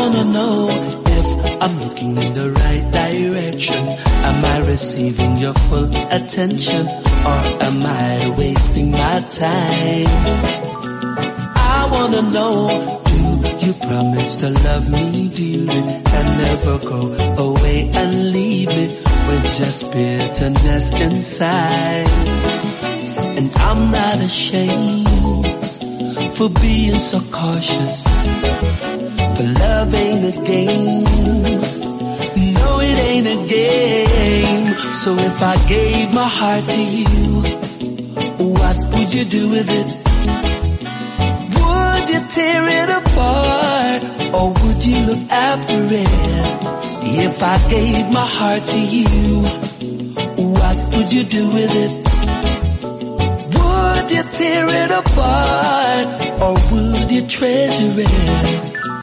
wanna know if I'm looking in the right direction. Am I receiving your full attention, or am I wasting my time? I wanna know, do you promise to love me dearly and never go away and leave me with just bitterness inside? And I'm not ashamed for being so cautious, for love ain't a game. No, it ain't a game. So if I gave my heart to you, what would you do with it? Would you tear it apart, or would you look after it? If I gave my heart to you, what would you do with it? Would you tear it apart, or would you treasure it?